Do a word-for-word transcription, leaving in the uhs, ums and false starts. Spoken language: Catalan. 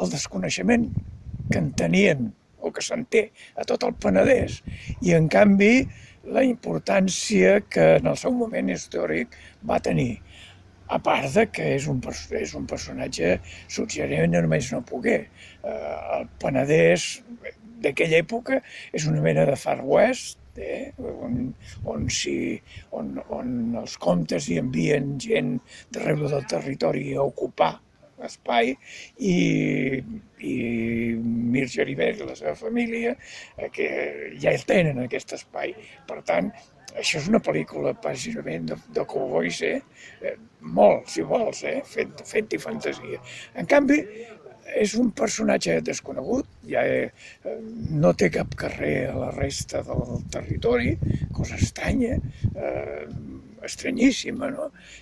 el desconeixement que en tenien o que se'n té a tot el Penedès, i en canvi la importància que en el seu moment històric va tenir. A part de que és un, és un personatge suggerent a només no poder. Eh, el Penedès d'aquella època és una mena de Far West, eh, on, on, si, on, on els comtes hi envien gent d'arreu del territori a ocupar espai, i, i Mir Geribert i la seva família eh, que ja el tenen aquest espai. Per tant, això és una pel·lícula bàsicament de, de cowboys, eh? eh? Molt, si vols, eh? Fet, fet i fantasia. En canvi, és un personatge desconegut, ja eh, no té cap carrer a la resta del territori, cosa estranya, eh, estranyíssima, no?